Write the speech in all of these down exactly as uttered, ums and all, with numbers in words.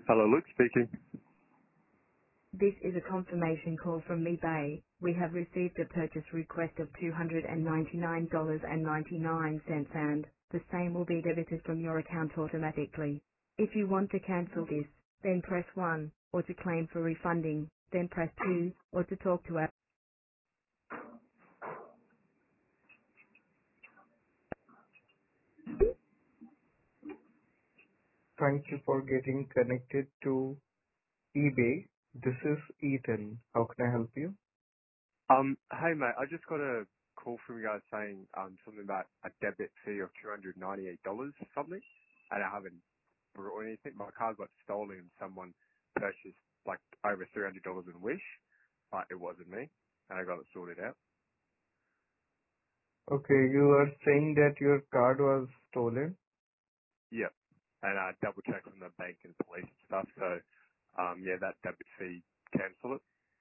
Hello, Luke speaking. This is a confirmation call from MeBay. We have received a purchase request of two hundred ninety-nine dollars and ninety-nine cents and the same will be debited from your account automatically. If you want to cancel this, then press one, or to claim for refunding, then press two, or to talk to us. Thank you for getting connected to eBay. This is Ethan. How can I help you? Um, hey mate, I just got a call from you guys saying um something about a debit fee of two hundred ninety-eight dollars or something, and I haven't brought anything. My card got stolen and someone purchased like over three hundred dollars in Wish, but it wasn't me, and I got it sorted out. Okay, you are saying that your card was stolen? Yep, and I double checked from the bank and police and stuff. So, um, yeah, that debit fee cancel it.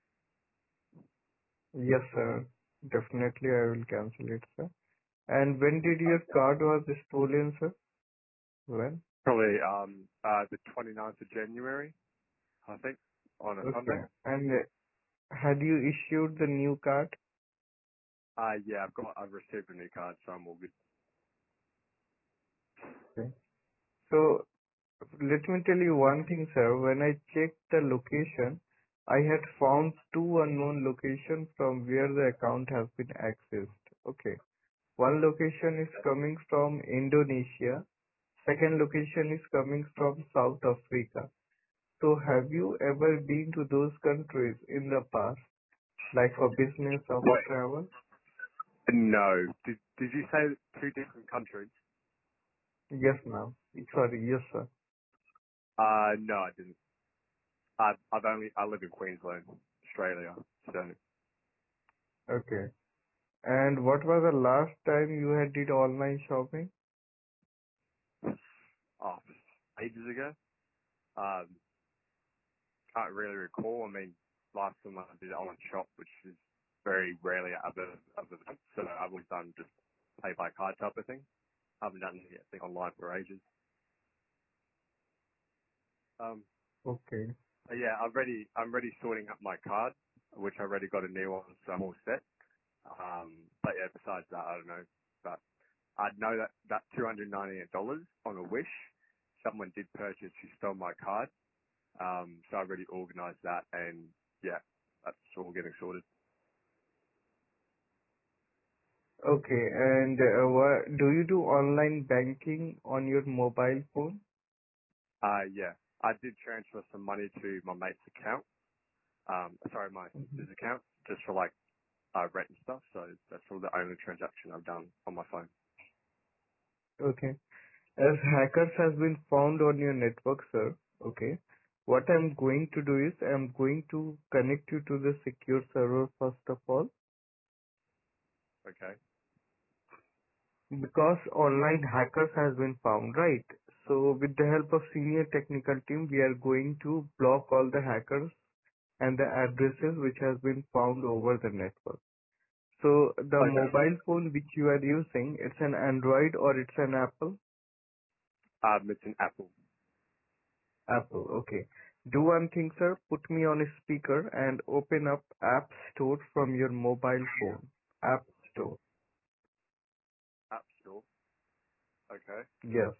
Yes, sir. Definitely, I will cancel it, sir. And when did your card was stolen, sir? When? Probably um uh the twenty-ninth of January, I think, on a Okay. Sunday. And uh, had you issued the new card? Uh, yeah, I've got, I've received a new card, so I'm all good. Okay. So let me tell you one thing, sir. When I checked the location, I had found two unknown locations from where the account has been accessed. Okay. One location is coming from Indonesia. Second location is coming from South Africa. So have you ever been to those countries in the past, like for business or for travel? No. Did, did you say two different countries? Yes, ma'am. Sorry, yes, sir. Uh, no, I didn't. I've, I've only, I live in Queensland, Australia, so, Okay. And what was the last time you had did online shopping? oh, ages ago. Um, can't really recall. I mean, last time I did online shop, which is very rarely other, other than, so I've always done just pay by card type of thing. I haven't done anything online for ages. Um, Okay. but yeah, I've already, I'm already sorting up my card, which I already got a new one, so I'm all set. Um, but yeah, besides that, I don't know. But I know that that two hundred ninety-eight dollars on a Wish, someone did purchase who stole my card. Um, so I already organised that, and yeah, that's all getting sorted. Okay. And uh, what, do you do online banking on your mobile phone? Uh, yeah, I did transfer some money to my mate's account. Um, sorry, my Mhm. sister's account, just for like uh, rent and stuff. So that's all the only transaction I've done on my phone. Okay. As hackers has been found on your network, sir. Okay. What I'm going to do is I'm going to connect you to the secure server first of all, Okay. because online hackers has been found, right? So with the help of senior technical team, we are going to block all the hackers and the addresses which has been found over the network. So the Okay. mobile phone which you are using, it's an Android or it's an Apple? Um, it's an Apple. Apple, okay. Do one thing, sir. Put me on a speaker and open up App Store from your mobile phone. App Store. App Store. Okay. Yes.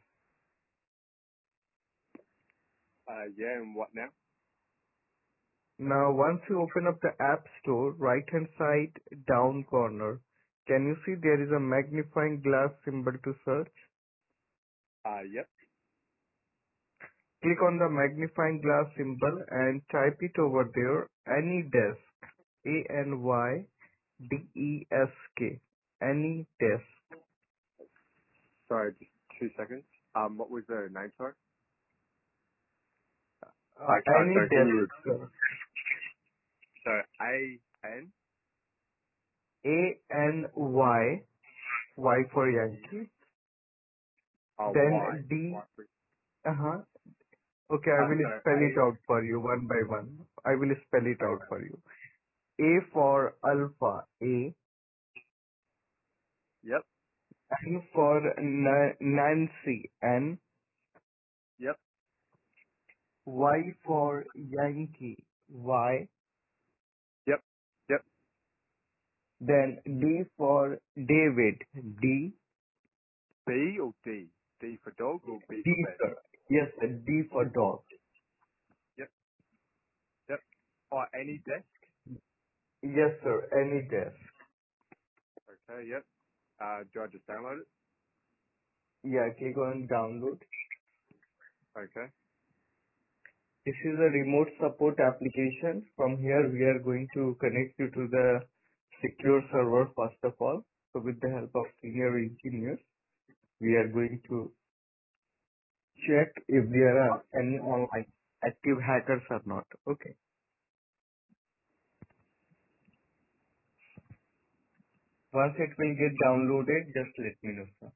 Uh, yeah, and what now? Now, once you open up the App Store, right hand side down corner, can you see there is a magnifying glass symbol to search? Uh, yep. Click on the magnifying glass symbol and type it over there, AnyDesk. A N Y D E S K. AnyDesk. Sorry, just two seconds. Um, what was the name, sorry? Uh, Okay, so can you, AnyDesk. so A N? A N Y, Y for Yankee. Oh, Y. Then D, Y for, uh-huh. Okay, I uh, will so spell it A, out for you one by one. I will spell it out okay. for you. A for Alpha, A. Yep, N for Na- Nancy, N. yep, Y for Yankee. Y. Yep. Yep. Then D for David. D. B or D? D for dog or B D, for bed? sir. Yes, sir. D for dog. Yep. Yep. Oh, any desk? Yes, sir. Any desk. Okay. Yep. Uh, do I just download it? Yeah, click on download. Okay. This is a remote support application. From here, we are going to connect you to the secure server first of all. So with the help of senior engineers, we are going to check if there are any online active hackers or not. Okay. Once it will get downloaded, just let me know, sir.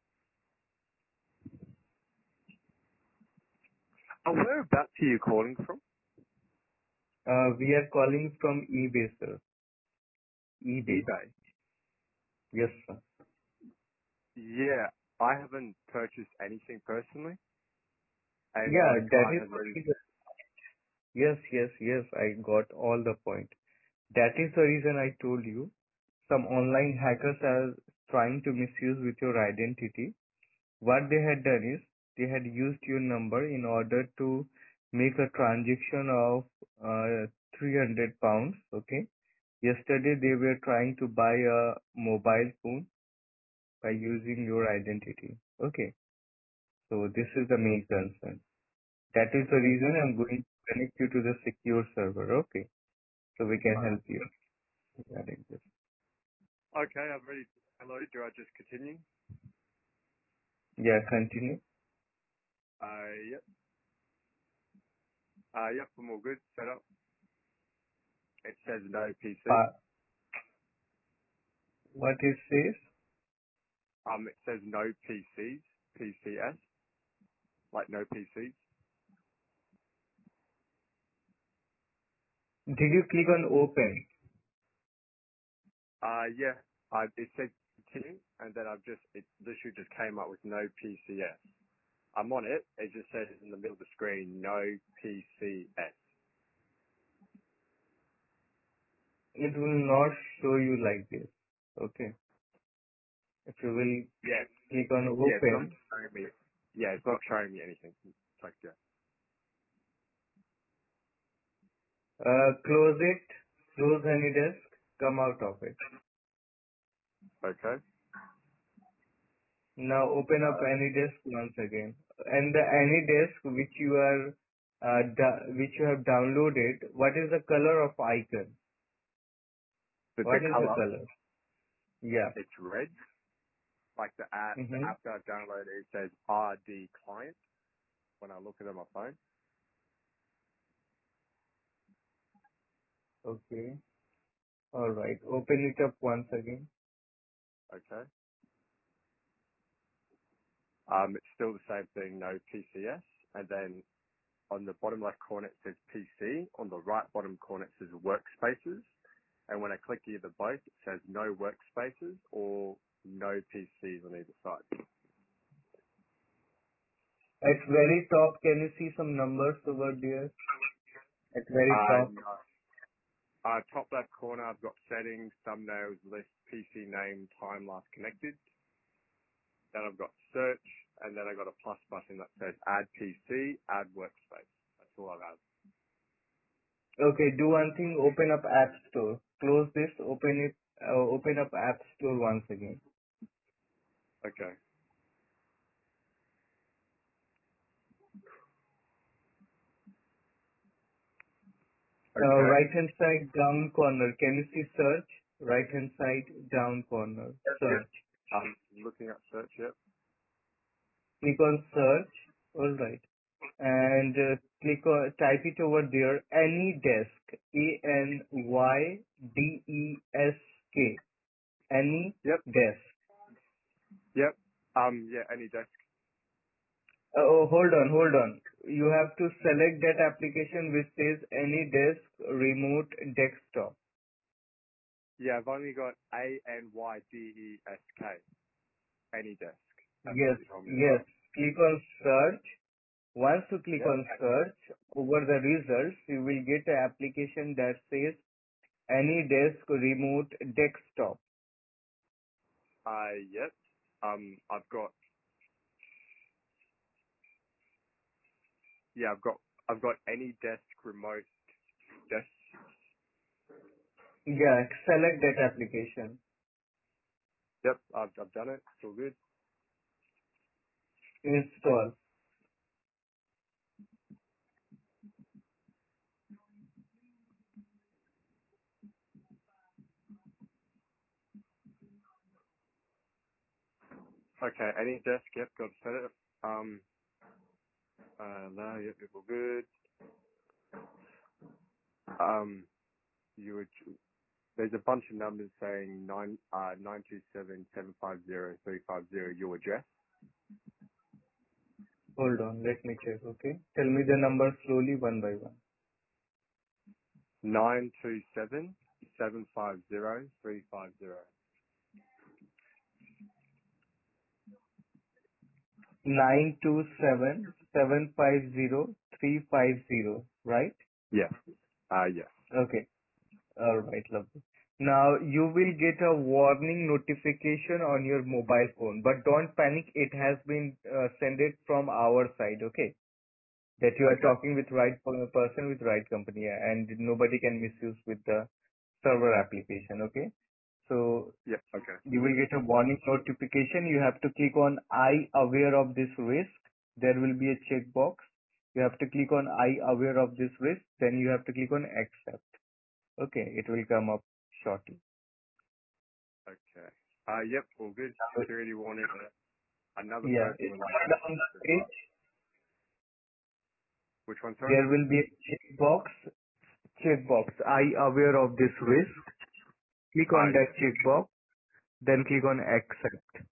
Oh, whereabouts are you calling from? Uh, we are calling from eBay, sir. eBay. eBay. Yes, sir. Yeah, I haven't purchased anything personally, and Yeah, my that card is has the already. reason. Yes, yes, yes. I got all the point. That is the reason I told you some online hackers are trying to misuse with your identity. What they had done is they had used your number in order to make a transaction of uh, three hundred pounds. Okay. Yesterday they were trying to buy a mobile phone by using your identity. Okay. So this is the main concern. That is the reason I'm going to connect you to the secure server. Okay. So we can help you regarding this. Okay, I've already downloaded. Do I just continue? Yeah, continue. Uh, yep. Uh, yep, I'm all good. Set up. It says no P C. Uh, what it says? Um, it says no P Cs. P C S. Like no P Cs. Did you click on open? Uh, yeah. I, it said continue, and then I've just, it literally just came up with no P C S. I'm on it. It just says in the middle of the screen, no P C S. It will not show you like this. Okay. If you will Yeah. click on Yeah, it's not open, showing me. Yeah, it's not showing me anything. It's like, yeah. uh, close it, close any desk, come out of it. Okay. Now open up Uh, any desk once again. And the any desk which you are, uh, da- which you have downloaded, what is the color of icon? the, the What is the color, color? Yeah. it's red. Like the app, the Mm-hmm. app that I've downloaded, it says R D client when I look at it on my phone. Okay. All right. Open it up once again. Okay. Um, it's still the same thing, no P C S. And then on the bottom left corner, it says P C. On the right bottom corner, it says workspaces. And when I click either both, it says no workspaces or no P Cs on either side. At very top, can you see some numbers over there? At very Uh, top. no. Uh, top left corner, I've got settings, thumbnails, list, P C name, time last connected. Then I've got search, and then I've got a plus button that says add P C, add workspace. That's all I've had. Okay, do one thing, open up App Store. Close this, open it, uh, open up App Store once again. Okay. Uh, Okay. right hand side down corner, can you see search? Right hand side down corner, Yep. search. I'm looking at search, yep. Click on search, alright. And uh, click on, type it over there, AnyDesk, A N Y D E S K, Yep. AnyDesk. Yep. Um, yeah, any desk. Uh, Oh, hold on, hold on. You have to select that application which says AnyDesk Remote Desktop. Yeah, I've only got A N Y D E S K. Any desk. That's what Yes, you told me about. yes. Click on search. Once you click Yep. on search, over the results, you will get an application that says AnyDesk Remote Desktop. Uh, yep. Um, I've got, yeah, I've got, I've got AnyDesk remote desk. Yeah, select that application. Yep, I've, I've done it. It's all good. Install. Okay, AnyDesk, yep, got to set it. Um, uh, no, yep, it's all good. Um, you would, there's a bunch of numbers saying nine, uh, nine two seven, seven five zero, three five zero, your address. Hold on, let me check, okay? Tell me the number slowly one by one. nine two seven, seven five zero, three five zero. nine two seven, seven five zero, three five zero, right? Yes. Uh, yes. Okay. All right, lovely. Now you will get a warning notification on your mobile phone, but don't panic. It has been uh, sent it from our side, okay? That you are Okay. talking with right per- person with right company, and nobody can misuse with the server application, okay? So Yep. Okay. you will get a warning notification. You have to click on I aware of this risk. There will be a checkbox. You have to click on I aware of this risk. Then you have to click on accept. Okay, it will come up shortly. Okay. Uh, yep. All good. Security warning. Another Yeah, person it's would like down the to. page. Which one, sorry? There will be a checkbox. Checkbox. I aware of this risk. Click Ah, on that yes. checkbox. Then click on accept.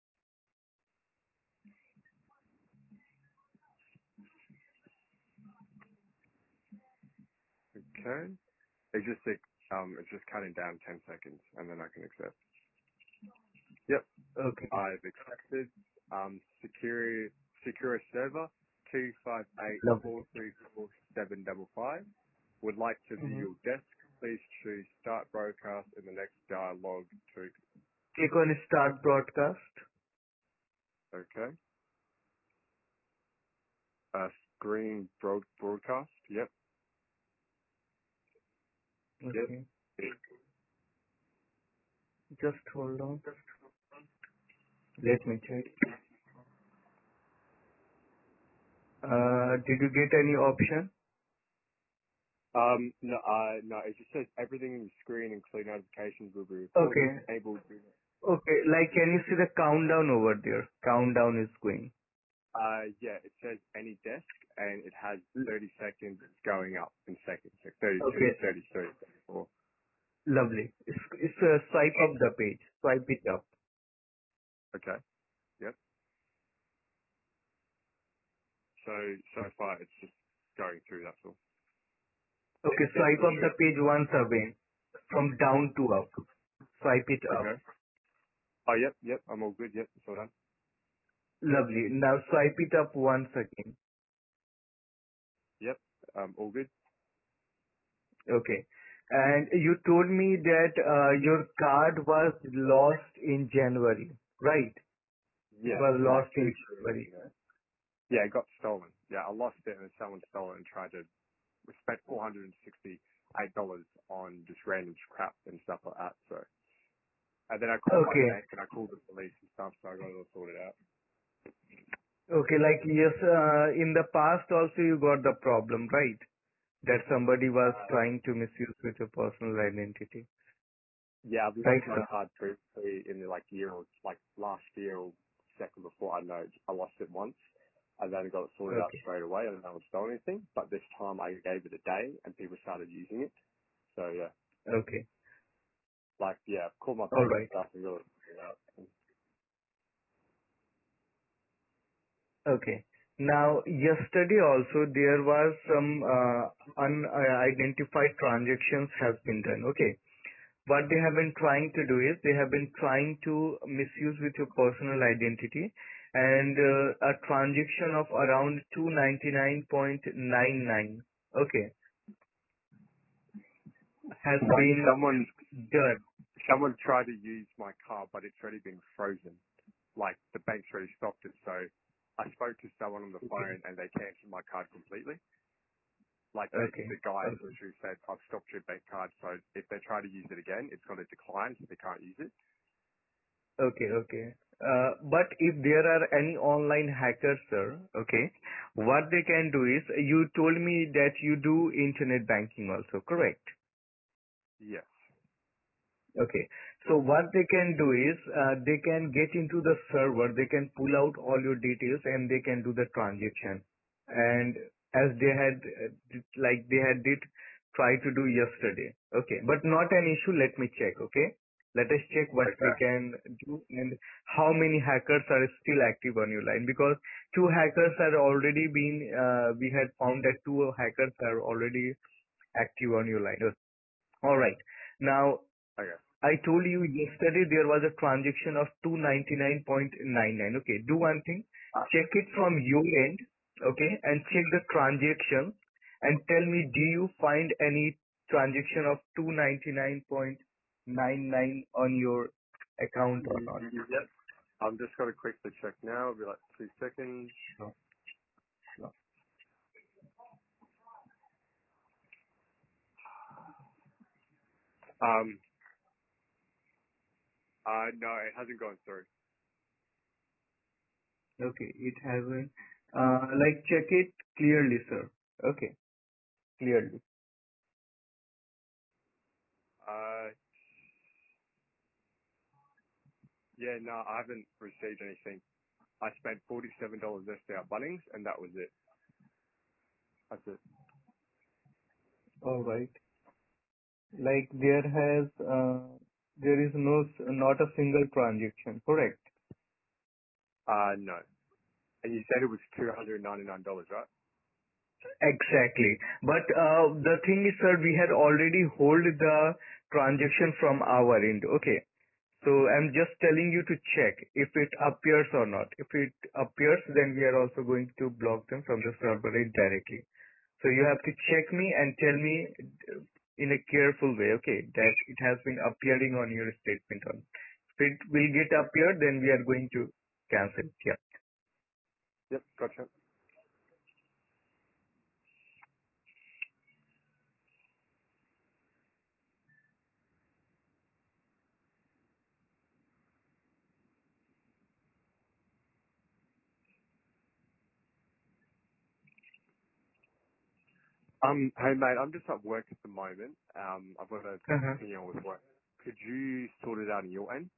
Okay. It's just like, um, it's just cutting down ten seconds, and then I can accept. Yep. Okay, I've accepted. Um, secure secure server two five eight lovely. four three four seven double five. Would like to view Mm-hmm. your desk. Please choose start broadcast in the next dialogue to. Click on start broadcast. Okay. Uh, screen broad broadcast. Yep. Yep. Okay, just hold on. Let me check. Uh, did you get any option? Um, no, uh, no, it just says everything in the screen, including notifications, will be recorded. Okay. Able to. Okay. Like, can you see the countdown over there? Countdown is going. Uh, yeah, it says any desk, and it has thirty seconds. It's going up in seconds, like thirty-two, Okay. thirty-three, thirty-four. Lovely. It's, it's a swipe up the page. Swipe it up. Okay. Yep. So so far, it's just going through. That's all. Okay. Yep. Swipe It up the should. page once again. From down to up. Swipe it up. Okay. Oh, yep. Yep. I'm all good. Yep. It's all done. Lovely. Now swipe it up once again. Yep. Um, all good. Okay. And you told me that uh, your card was lost in January, right? It Yeah. was Like lost two. in January. Yeah, it got stolen. Yeah, I lost it, and someone stole it and tried to. We spent four hundred and sixty-eight dollars on just random crap and stuff like that. So, and then I called my Okay. bank and I called the police and stuff, so I got it all sorted out. Okay, like yes, uh, in the past also you got the problem, right? That somebody was Uh, trying to misuse with your personal identity, yeah, I've right, lost my sir? card previously in the like year or like last year or second before. I know I lost it once. And then I got it sorted out Okay, straight away. I didn't know I stole anything, but this time I gave it a day and people started using it. So yeah, okay, like yeah, I've called my all bank and right, stuff and got it sorted out. okay. Now, yesterday also there was some uh, unidentified transactions has been done. Okay, what they have been trying to do is they have been trying to misuse with your personal identity, and uh, a transaction of around two ninety-nine point nine nine, okay, has Like been someone, done. someone tried to use my card, but it's already been frozen. Like the bank's already stopped it. So I spoke to someone on the Okay. phone and they cancelled my card completely. Like they, Okay. the guy Okay. literally said, I've stopped your bank card. So if they try to use it again, it's going to decline, so they can't use it. Okay. Okay. Uh, But if there are any online hackers, sir, okay, what they can do is, you told me that you do internet banking also, correct? Yes. Okay. So what they can do is, uh, they can get into the server, they can pull out all your details and they can do the transaction. And as they had, uh, did- like they had did try to do yesterday. Okay. But not an issue. Let me check. Okay. Let us check what we Okay. can do and how many hackers are still active on your line, because two hackers are already been, uh, we had found that two hackers are already active on your line. All right. Now, Okay. I told you yesterday there was a transaction of two ninety-nine point nine nine. Okay, do one thing. Uh, Check it from your end, okay, and check the transaction and tell me, do you find any transaction of two ninety-nine point nine nine on your account or not? yep. I'm just going to quickly check now. It'll be like two seconds. No. No. Um, uh, no, it hasn't gone through. Okay, it hasn't. Uh, like check it clearly, sir. Okay, clearly. Uh, yeah, no, I haven't received anything. I spent forty-seven dollars yesterday at Bunnings, and that was it. That's it. All right. Like there has, uh, there is no, s- not a single transaction, correct? Uh, no. And you said it was two hundred ninety-nine dollars, right? Exactly. But uh, the thing is, sir, we had already hold the transaction from our end. Okay. So I'm just telling you to check if it appears or not. If it appears, then we are also going to block them from the server rate directly. So you have to check me and tell me uh, in a careful way, okay, that it has been appearing on your statement. On if it will get appeared, then we are going to cancel it. Yeah. Yep, gotcha. Um, hey mate, I'm just at work at the moment. Um, I've got to Uh-huh. continue on with work. Could you sort it out on your end?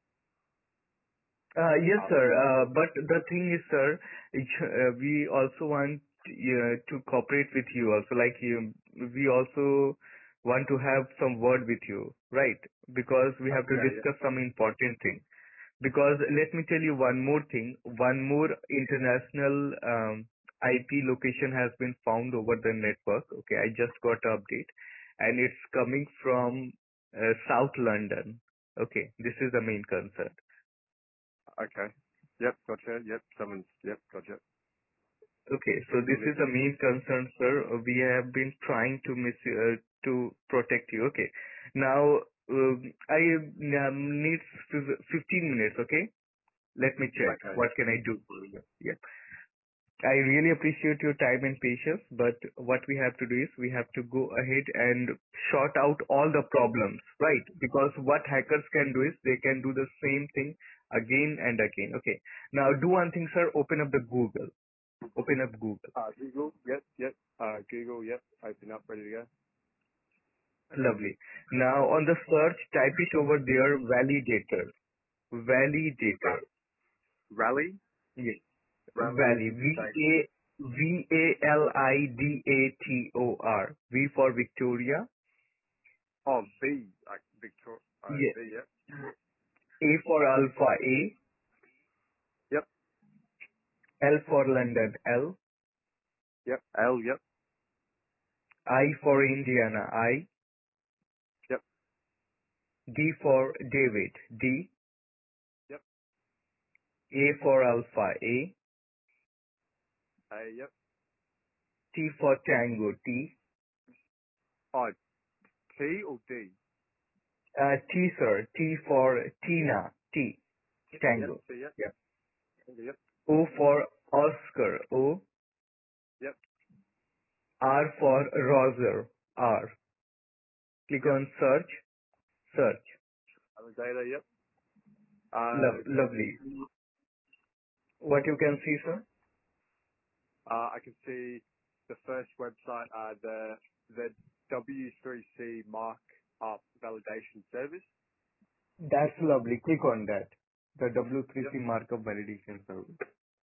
Uh, Yes, Uh, sir. Uh, But the thing is, sir, it- uh, we also want uh, to cooperate with you also. Like, you, we also want to have some word with you, right? Because we have to okay, yeah. discuss some important thing. Because let me tell you one more thing. One more international um, I P location has been found over the network. Okay, I just got an update, and it's coming from uh, South London. Okay, this is the main concern. Okay. Yep, gotcha. Yep, someone's, yep, gotcha. Okay. So Yep, this all is good. the main concern, sir. Uh, We have been trying to miss you, uh, to protect you. Okay. Now, um, I um, need fif- fifteen minutes, okay? Let me check. Okay. What can I do for you? Yeah. I really appreciate your time and patience, but what we have to do is we have to go ahead and sort out all the problems, right? Because what hackers can do is they can do the same thing again and again. Okay. Now do one thing, sir. Open up the Google. Open up Google. Uh, Google, yep, yep. Uh, Google, yep, open up, ready to go. Lovely. Now on the search, type it over there, validator. Validator. Uh, Rally? Yes. Rally, Valley. did you say? V A V A L I D A T O R. V for Victoria. Oh, V, like Victoria, uh, Yes. V, yep. A for Alpha A. Yep, L for London L. yep. L, yep, I for Indiana I. yep, D for David D. yep. A for Alpha, A. A, yep. T for Tango, T. Oh, T or D? Uh, T, sir. T for Tina, T. Yep, Tango. T, yep. Yep. Yep, O for Oscar, O. yep, R for Roger, R. Click yep. on search, search. Other data, yep. Uh, Lo- lovely. What you can see, sir? uh, I can see the first website, uh, the, the W three C markup validation service. That's lovely. Click on that. The W three Yep. C markup validation service.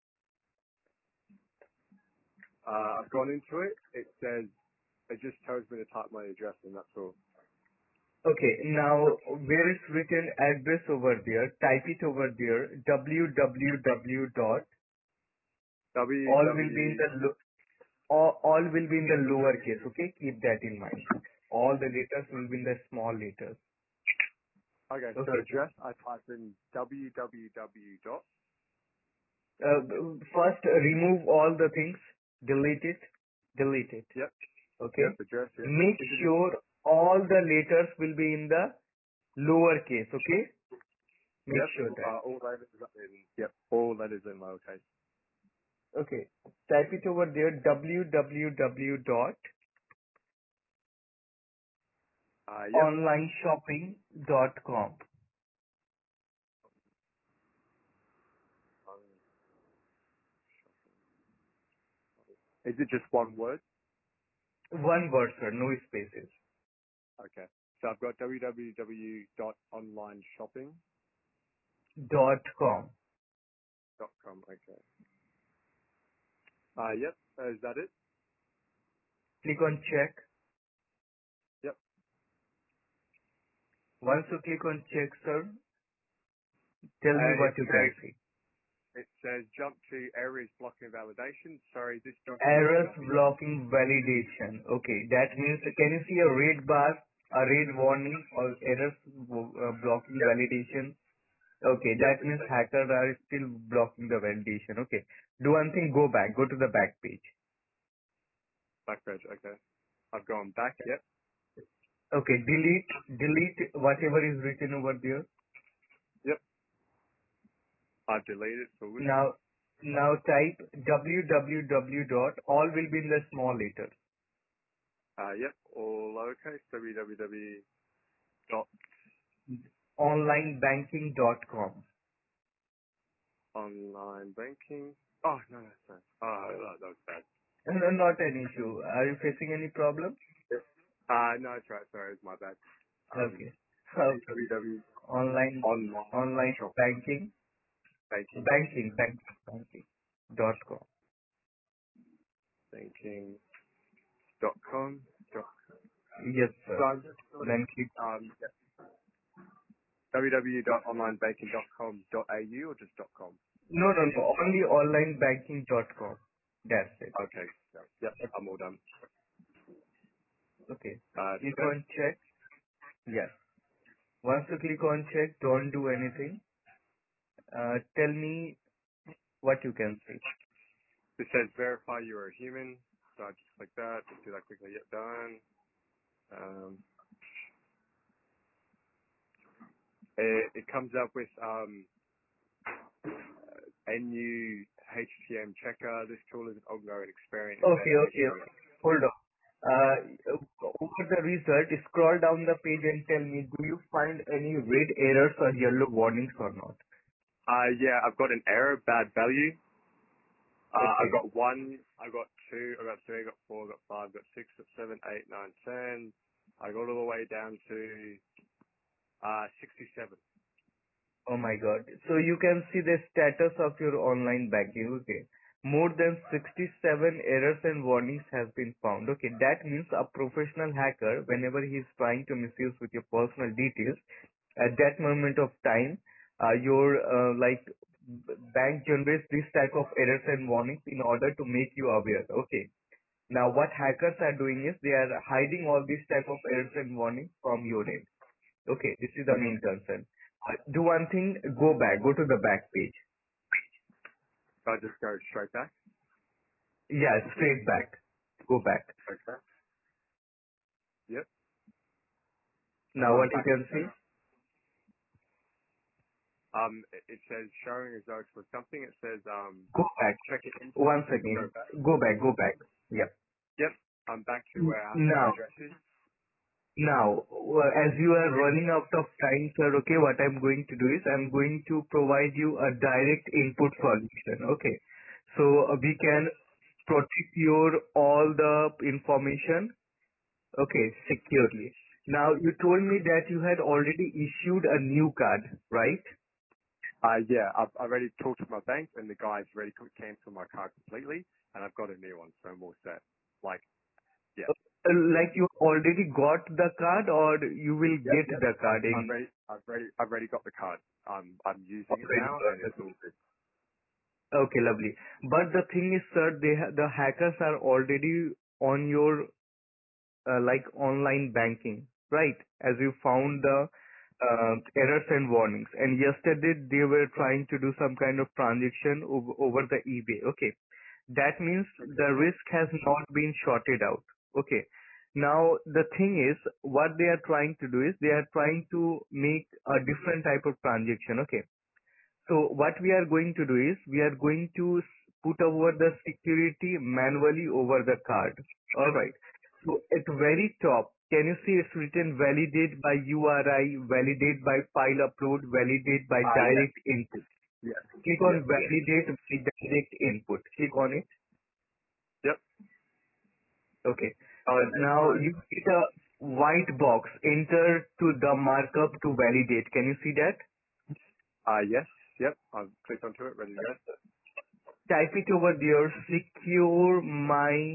Uh, I've gone into it. It says, it just tells me to type my address and that's all. Okay, now where is written address over there, type it over there, www dot, all will be in W W, the, lo- all, all will be in the lower case, okay? Keep that in mind. All the letters will be in the small letters. okay, so Okay. address, I type in www dot, Uh, first remove all the things, delete it, delete it, yep, okay? yep, address, yep. Make Is it just, sure all the letters will be in the lower case, okay? Make yep, sure that. uh, all letters in, yep, all letters in lowercase. Okay. Type it over there, www dot Uh, yep. online shopping dot com. Um, is it just one word? One word, sir, no spaces. Okay. So I've got www dot online shopping Dot com. dot com. Okay. Uh, yep. Uh, is that it? Click on check. Yep. Once you click on check, sir, tell me Uh, it what you can says, see. it says jump to areas blocking validation. Sorry, this document Errors cannot be done. blocking validation. Okay, that means, can you see a red bar, a red warning or errors uh, blocking Yep. validation? Okay, Yep. that means hackers are still blocking the validation. Okay, do one thing, go back, go to the back page. Back page. Okay. I've gone back. Yep. Okay, delete, delete whatever is written over there. Yep. I've deleted forward. Now, now type www dot, all will be in the small letters, Uh, yep. All lowercase. www dot online banking dot com. online banking. Oh, no, no, sorry. Oh, that that was bad. No, not an issue. Are you facing any problem? Uh, no, it's right. Sorry, it's my bad. Um, Okay. Okay. www Online, online online shop banking, banking banking, banking, banking dot com. banking dot com. Dot, Yes, so sir. I'm just doing Then click. um yeah, www dot online banking dot com dot a u or just dot com. No, no, no. Only online banking dot com. That's it. Okay. Yep. Yep. I'm all done. Okay. Uh, Click check. on check. Yes. Once you click on check, don't do anything. Uh, tell me what you can see. It says verify you are a human. So I just click that. Just do that quickly. Yep. Done. Um, it, it comes up with um uh, N U H T M checker. This tool is an ongoing experiment Okay, okay, investigation. okay. Hold on. Uh, over the result, scroll down the page and tell me, do you find any red errors or yellow warnings or not? Uh, yeah, I've got an error, bad value. Uh, I've Okay. got one, I've got two, I've got three, I've got four, I've got five, I've got six, I've got seven, eight, nine, ten. I got all the way down to uh, sixty-seven. Oh my God. So you can see the status of your online banking. Okay. More than sixty-seven errors and warnings has been found. Okay. That means a professional hacker, whenever he is trying to misuse with your personal details, at that moment of time, uh, your, uh, like, b- bank generates this type of errors and warnings in order to make you aware. Okay. Now what hackers are doing is they are hiding all these type of errors and warnings from your end. Okay, this is the main concern. Uh, Do one thing, go back, go to the back page. So I just go straight back? Yeah, straight back. Go back. Okay. Yep. Now Um, what you back. can see? Um, it, it says showing results for something. It says, um, Go back. check it in. Once Go again. back. Go back. Go back. Yeah. Yep. I'm back to N- where I have to Now, address it. now, uh, as you are running out of time, sir, okay, what I'm going to do is I'm going to provide you a direct input solution. Okay. So uh, we can protect your all the information, okay, securely. Now, you told me that you had already issued a new card, right? Uh, yeah, I've I've already talked to my bank and the guys already co- canceled my card completely and I've got a new one, so I'm all set. Like, yeah. Uh, Like you already got the card or you will Yep, get yep. the card I've in already, I've already, I've already got the card. Um, I'm using it already now got and the it's all good. Okay, lovely. But the thing is, sir, they ha- the hackers are already on your uh, like online banking, right? As you found the uh, errors and warnings. And yesterday they were trying to do some kind of transaction over, over the eBay. Okay, that means the risk has not been sorted out. Okay. Now the thing is, what they are trying to do is they are trying to make a different type of transaction. Okay. So what we are going to do is we are going to s- put over the security manually over the card. All right. So at very top, can you see it's written validate by U R I, validate by file upload, validate by Uh, yeah, direct input. yeah, Click yeah, on validate by direct input. Click on it. yep. Okay. Um, Uh, and now my, you get a white box. Enter to the markup to validate. Can you see that? uh, yes, yep. I've clicked onto it, ready to go. Type it over there. Secure my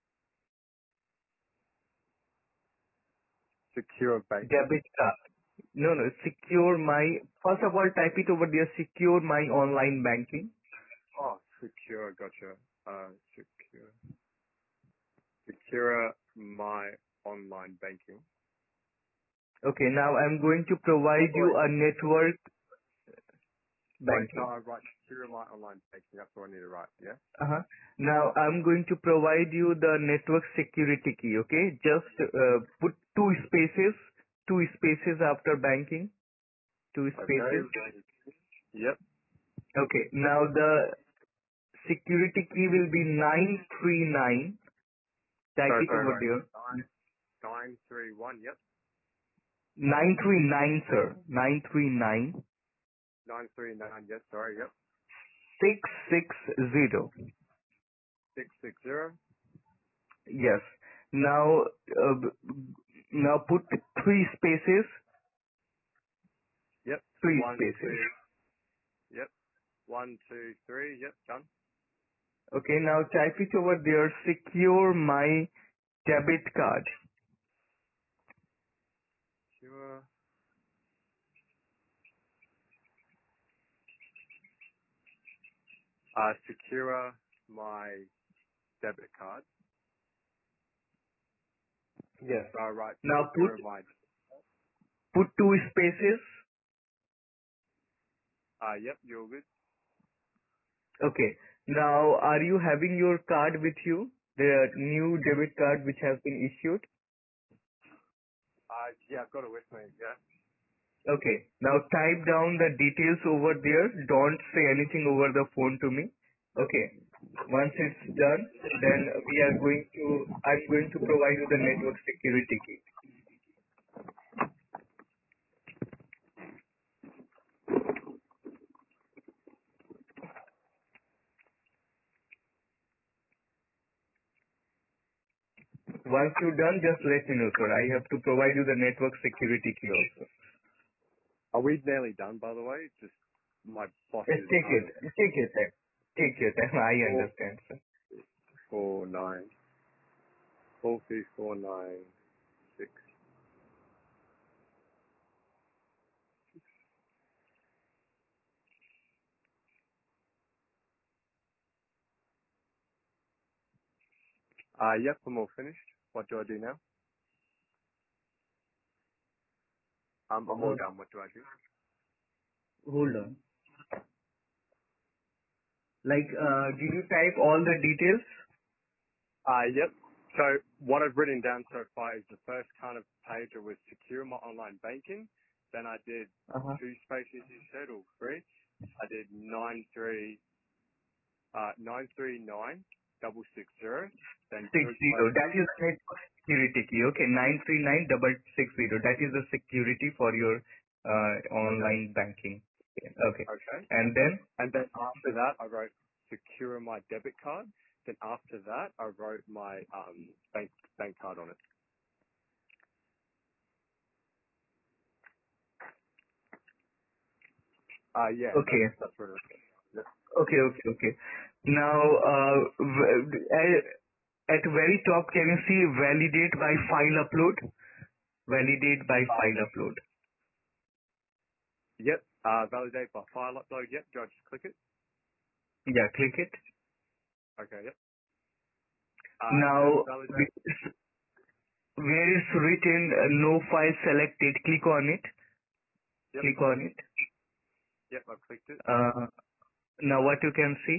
Secure banking. debit card. No, no, secure my, first of all, type it over there, secure my online banking. Oh, secure, gotcha. Uh, secure, secure my online banking. Okay, now I'm going to provide Oh, you a network wait, so banking. I write secure my online banking. That's what I need to write, yeah? Uh-huh. Now I'm going to provide you the network security key, okay? Just uh, put two spaces, two spaces after banking, two Okay. spaces. Yep. Okay, now the security key will be nine three nine. Type Sorry, it sorry, over right. there. Nine, nine, three, one, yep. nine three nine, sir. nine three nine. Nine, three, nine, yes, sorry, yep. six six zero. Six, six, zero. Yes. Now, uh, b- now put three spaces, Yep. three One, spaces. two, yep. One, two, three, yep, done. Okay, now type it over there, secure my debit card. Secure, uh, secure my debit card. Yes. So I write Now put, secure my, put two spaces. uh, yep, you're good. Okay. Now, are you having your card with you? The new debit card which has been issued? Uh, yeah, I've got it with me, yeah. Okay. Now type down the details over there. Don't say anything over the phone to me. Okay. Once it's done, then we are going to, I'm going to provide you the network security key. Once you're done, just let me know, sir. I have to provide you the network security key also. Are we nearly done, by the way? Just my boss Yes, is, take it. um, Take your time. Take your time. I four, understand, sir. four, nine, four, three, four, nine, six. Uh, yep, I'm all finished. What do I do now? Um, I'm all Uh, done. What do I do? hold on. Like, uh, did you type all the details? Uh, yep. So what I've written down so far is the first kind of page was secure my online banking. Then I did Uh-huh. two spaces you said or three. I did nine three uh nine three nine double six zero. Then Six three zero. That spaces. is the network security key. Okay, nine three nine double six zero. That is the security for your uh, Okay. online banking. Okay. Okay. And then, And then after that I wrote secure my debit card. Then after that I wrote my um bank bank card on it. Uh yeah, that's okay, that's what it is. Yep. okay, okay, okay. Now, uh, v- at at very top, can you see validate by file upload? Validate by Uh, file upload. yep. Uh validate by file upload, yep. Do I just click it? Yeah, click it. Okay, yep. Uh and then Now, validate. wh- where is written uh, no file selected, click on it. Yep. Click on it. Yep, I've clicked it. Uh, now what you can see?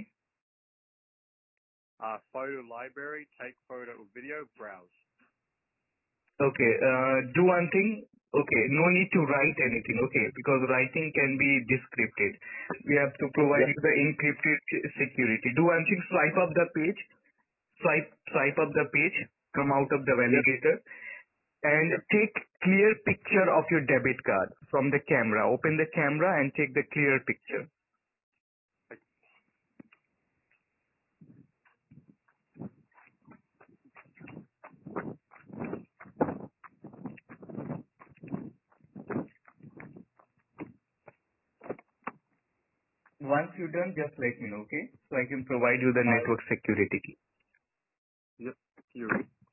Uh, photo library, take photo or video, browse. Okay, uh, do one thing. Okay, no need to write anything. Okay, because writing can be descripted. We have to provide Yep. you the encrypted security. Do one thing. Swipe up the page. Swipe, swipe up the page. Come out of the Yep. validator and take clear picture of your debit card from the camera. Open the camera and take the clear picture. Once you're done, just let me know, okay? So I can provide you the Uh, network security key. yep. You.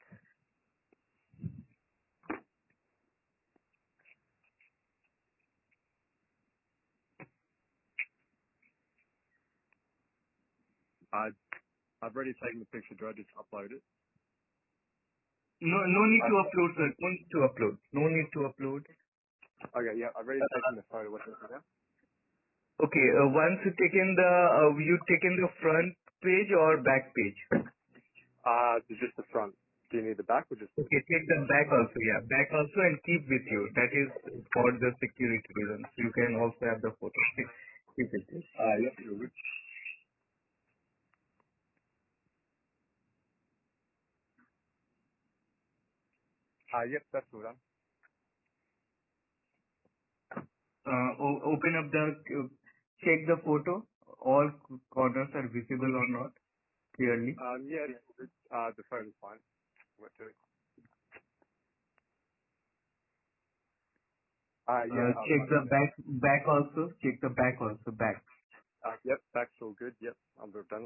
I, I've already taken the picture. Do I just upload it? No, no need to Uh, upload, sir. No need to upload. No need to upload. okay. Yeah. I've already taken the photo. What's it now? Okay, uh, once you taken the, uh, you taken the front page or back page? Uh, it's just the front. Do you need the back or just the? Okay, take the back also, yeah. Back also and keep with you. That is for the security reasons. You can also have the photo. Keep, keep it. Uh, yep. You're good. Uh, yep. That's all done. Uh, o- open up the, uh, check the photo. All corners are visible or not clearly. Um, yeah. It's all good. Uh, the photo's fine. What to? Uh, yeah. Uh, I've, check I've the done it. back, back also. Check the back also, back. Uh, yep. Back's all good. Yep. I've done it.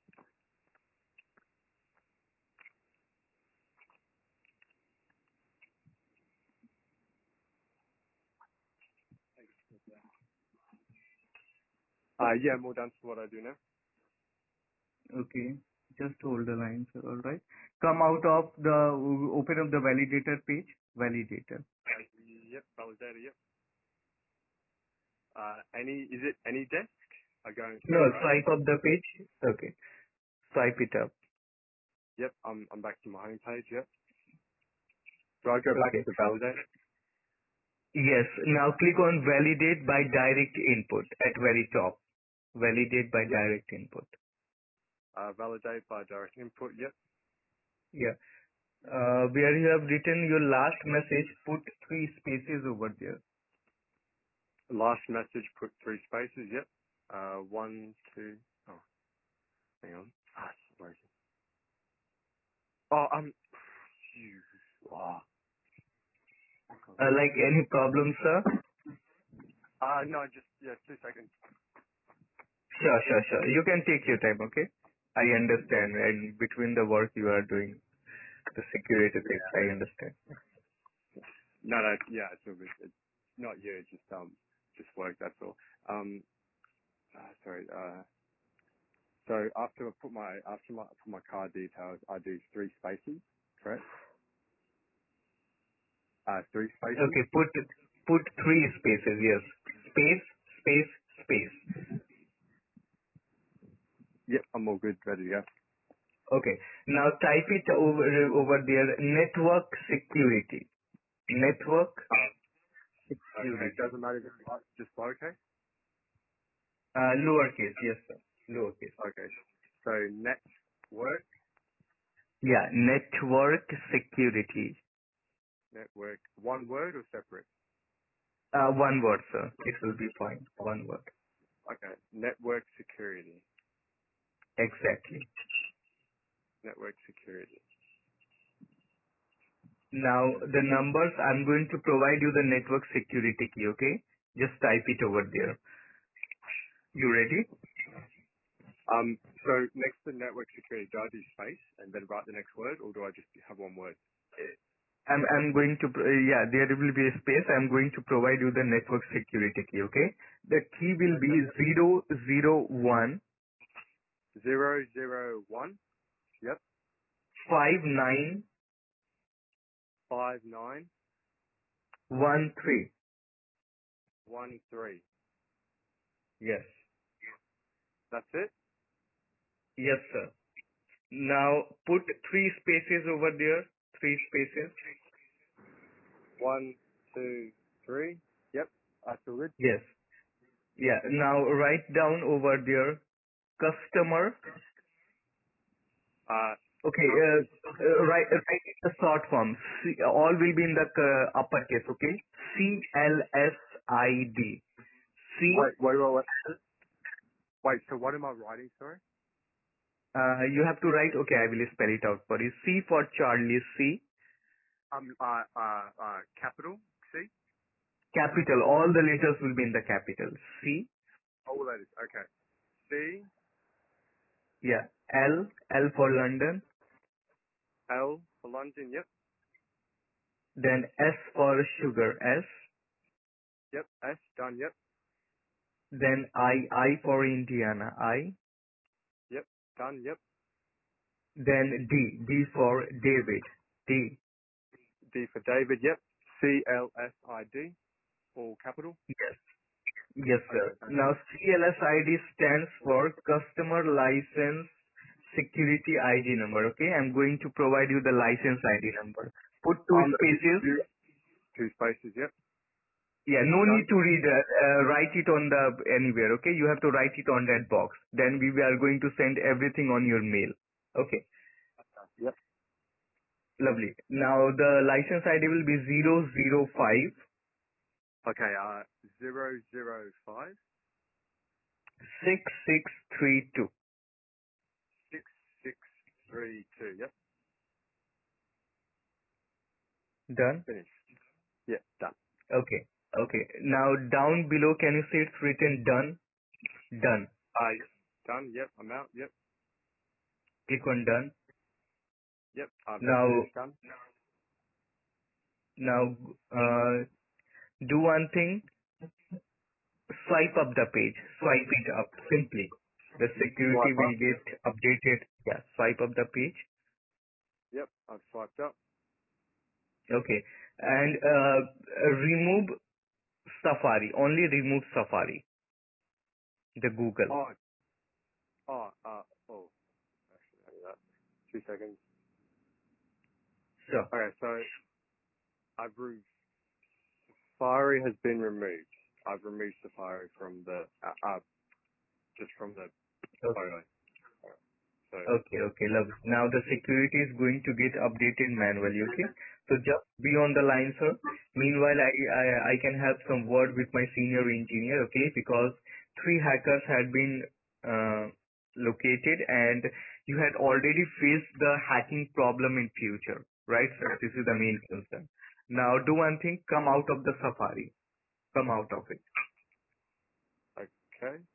Uh, yeah. I'm all done for what I do now. Okay. Just hold the line, sir. All right. Come out of the, open up the validator page. Validator. Uh, yep. Validator. Yep. Uh, any? Is it any desk? I go No, straight right. swipe up the page. Okay. Swipe it up. Yep, I'm I'm back to my home page. Yep. Do I go back Okay. to validate? Yes. Now click on validate by direct input at very top. Validate by Yep. direct input. Uh, validate by direct input. Yep. Yeah. Uh, where you have written your last message, put three spaces over there. Last message. Put three spaces. Yep. Uh, one, two. Oh, hang on. Ah, it's not working. Oh, um. phew. Oh, okay. Uh, like any problem, sir? Uh, no, just yeah, two seconds. Sure, sure, sure. You can take your time, okay? I understand. And between the work you are doing, the security things, Yeah. I understand. No, no. Yeah, it's all good. It's not you. It's just um, just work. That's all. Um. Uh, sorry. Uh. So after I put my after my put my card details, I do three spaces. Correct. Uh, three spaces. Okay, put put three spaces, yes. Space, space, space. Yep, I'm all good, ready to go. Okay. Now type it over over there. Network security. Network Okay, security. doesn't matter, just just lowercase? Uh, lowercase. Yes, sir. Lowercase. Okay, so network, Yeah. Network security. network, one word or separate? Uh, one word, sir. It will be fine. One word. Okay, network security, Exactly. network security. Now the numbers, I'm going to provide you the network security key. Okay. Just type it over there. You ready? Um, so next to network security, do I do space and then write the next word, or do I just have one word? I'm I'm going to uh, yeah, there will be a space. I'm going to provide you the network security key. Okay, the key will be Okay. zero zero one Zero zero one. Yep. five nine Five nine one three. one three. Yes, That's it. yes, sir. Now put three spaces over there. Three spaces. One, two, three. Yep. That's all good. Yes. Yeah. Now write down over there customer. Uh, Okay. Uh, uh, write write it the short form. C, all will be in the uh, uppercase. Okay. C L S I D. C. wait, wait, wait, wait. Wait. So what am I writing? Sorry. Uh, you have to write, okay, I will spell it out for you. C for Charlie, C, Um. Uh. Uh. Uh. Capital C. capital, all the letters will be in the capital. C, All letters. Okay. C yeah, L, L for London, L for London. Yep. then S for sugar, S, Yep. S done. Yep. then I, I for Indiana, I, Yep. Done. Yep. then D, D for David, D, D for David. Yep. C L S I D. All capital. yes, yes sir. Okay. Done. Now C L S I D stands for Customer License Security I D number, okay? I'm going to provide you the license I D number. Put two Um. spaces. Two, two spaces. Yep. Yeah, no need Done. to read, uh, uh, write it on the anywhere, okay? You have to write it on that box. Then we are going to send everything on your mail. Okay, Yep. lovely. Now the license I D will be zero zero five Okay. Uh. Zero zero five six six three two. six six three two. Yep. Done? Finished. Yep. Done. Okay, okay. Now down below, can you see it's written done? Done. Uh. Yep. Done. Yep. I'm out. Yep. Click on done. Yep. Uh. That's Now, finished. Done. now, uh, do one thing. Swipe up the page. Swipe it up simply. The security Swipe will up. get Yep. updated. Yeah, swipe up the page. Yep. I've swiped up. Okay. And uh, remove Safari. Only remove Safari. The Google. Oh. Oh. Uh. Oh. Actually, I do that. Two seconds. Sure. Okay. So I've re- Safari has been removed. I've removed Safari from the uh, uh just from the photo. So Okay, okay, love. Now the security is going to get updated manually, okay? So just be on the line, sir. Meanwhile, I, I, I can have some word with my senior engineer, okay? Because three hackers had been uh, located and you had already faced the hacking problem in future, right, sir? This is the main concern. Now do one thing, come out of the Safari. Come out of it. okay.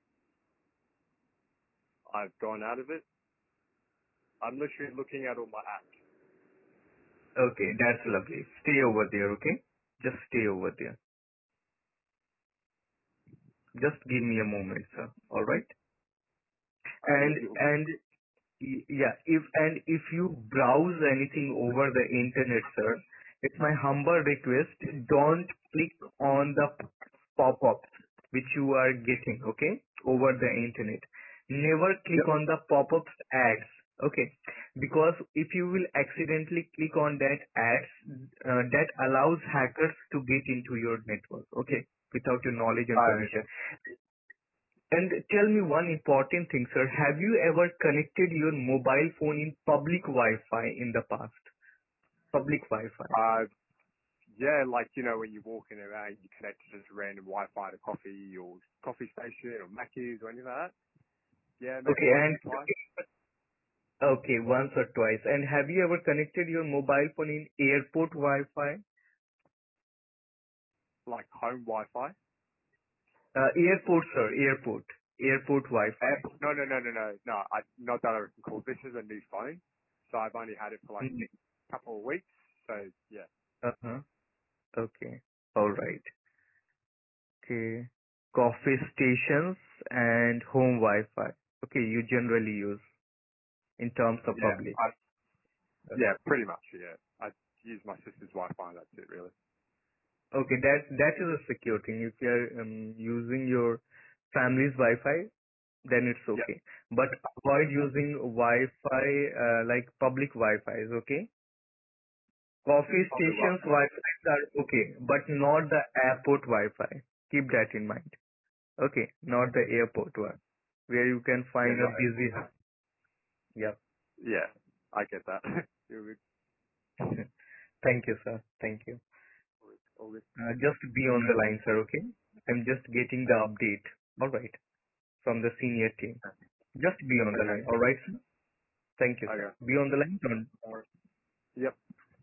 I've gone out of it. I'm literally looking at all my apps. Okay, that's lovely. Stay over there, okay? Just stay over there. Just give me a moment, sir. All right? Uh, And yep. You're good. and y- yeah, if and if you browse anything over the internet, sir, it's my humble request, don't click on the pop-ups which you are getting, okay, over the internet. never click Yep. on the pop-ups ads. Okay, because if you will accidentally click on that ads, uh, that allows hackers to get into your network. Okay, without your knowledge and Uh, permission. And tell me one important thing, sir. Have you ever connected your mobile phone in public Wi-Fi in the past? Public Wi-Fi. uh, yeah, like, you know, when you're walking around, you connect to just random Wi-Fi to coffee or coffee station or Macca's or anything like that. Yeah, maybe Okay, once and or twice. okay, once or twice. And have you ever connected your mobile phone in airport Wi-Fi? Like home Wi-Fi. Uh, airport, sir. Airport. Airport Wi-Fi. App, no, no, no, no, no, no. I, not that I can call. This is a new phone, so I've only had it for like Mm. a couple of weeks. So yeah, Uh-huh. Okay. All right. Okay. Coffee stations and home Wi-Fi. Okay, you generally use in terms of yeah, public. I, yeah, pretty much. Yeah, I use my sister's Wi-Fi. That's it, really. Okay, that that is a secure thing. If you're um, using your family's Wi-Fi, then it's Yep. okay. But avoid using Wi-Fi uh, like public Wi-Fi. Okay. Coffee Probably stations Wi-Fi. Wi-Fi are okay, but not the airport Wi-Fi. Keep that in mind. Okay, not the airport one, where you can Yeah, find a not. busy hub. Yep. Yeah, I get that. You're good. Thank you, sir. Thank you. All good. All good. Uh, just be on the line, sir. Okay. I'm just getting the update. All right, from the senior team. Just be on the Okay. line. All right, sir. Thank you, sir. Okay. Be on the line. Don't- All right. Yep.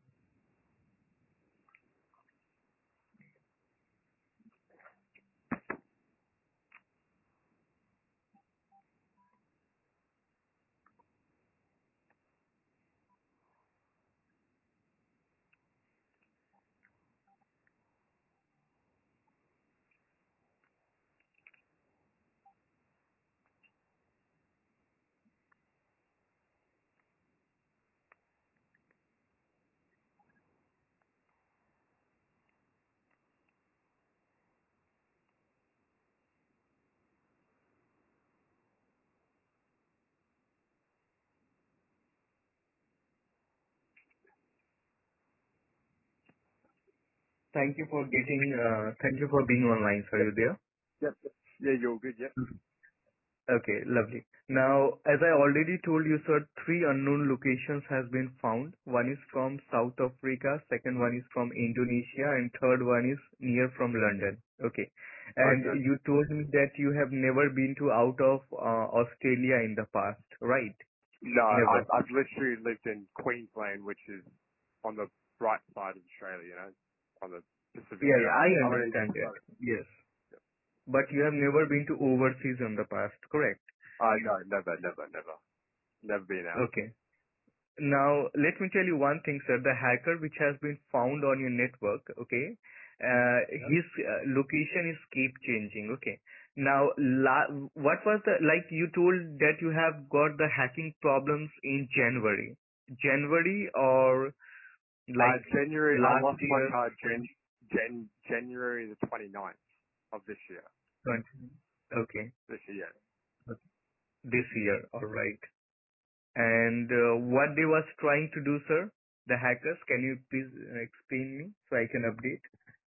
Thank you for getting. Uh, thank you for being online, sir. You there? Yep. Yeah, you're good. Yep. Okay, lovely. Now, as I already told you, sir, three unknown locations has been found. One is from South Africa, second one is from Indonesia, and third one is near from London. Okay. And Okay. you told me that you have never been to out of uh, Australia in the past, right? No, Never. I've, I've literally lived in Queensland, which is on the right side of Australia, you know, on the Pacific. Yeah, yeah, I I mean, understand that. Yes. But you have never been to overseas in the past, correct? uh, no, never, never, never, never been out. Okay. Now, let me tell you one thing, sir. The hacker which has been found on your network, okay, uh, his uh, location is keep changing, okay. Now, la- what was the, like you told that you have got the hacking problems in January. January or Uh, like January, I last lost my year? card Jan, Jan, January the twenty-ninth of this year. twenty Okay. This year. This year, alright. And uh, what they was trying to do, sir? The hackers, can you please uh, explain me so I can update?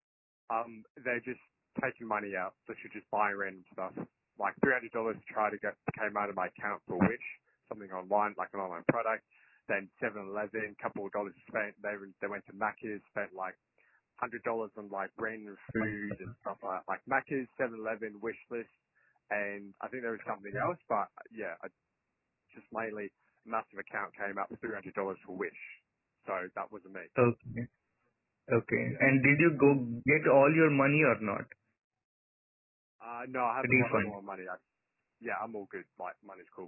Um, they're just taking money out. So she's just buying random stuff. Like three hundred dollars to try to get, came out of my account for Wish, something online, like an online product. Then seven eleven, couple of dollars spent. They, went- they went to Macca's, spent like one hundred dollars on like random food and stuff like that. Like Macca's, seven eleven, Wish list. And I think there was something else, but yeah, I just mainly massive account came up with three hundred dollars for Wish. So that wasn't me. Okay. Okay. And did you go get all your money or not? Uh, no, I haven't lost Refund. all my money. I, yeah, I'm all good. Like, money's cool.